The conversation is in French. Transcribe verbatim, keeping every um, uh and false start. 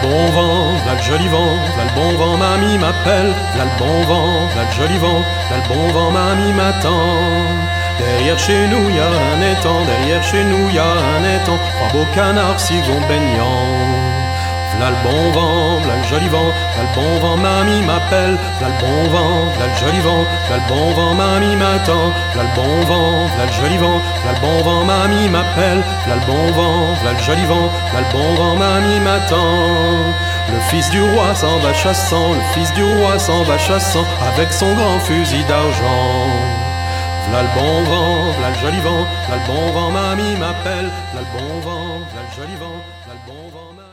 bon vent, v'là le joli vent, v'là le bon vent, mamie m'appelle, v'là le bon vent, v'là le joli vent, v'là le bon vent, mamie m'attend. Derrière chez nous y a un étang, derrière chez nous y a un étang, trois beaux canards s'y vont baignant. V'là le bon vent, v'là le joli vent, v'là le bon vent, mamie m'appelle, v'là le bon vent, v'là le joli vent, v'là le bon vent, mamie m'attend, v'là le bon vent, v'là le joli vent, v'là le bon vent, mamie m'appelle, v'là le bon vent, v'là le joli vent, v'là le bon vent, mamie m'attend. Le fils du roi s'en va chassant, le fils du roi s'en va chassant, avec son grand fusil d'argent. V'là le bon vent, v'là le joli vent, v'là le bon vent, mamie m'appelle, v'là le bon vent, v'là le joli vent, v'là le bon vent, mamie.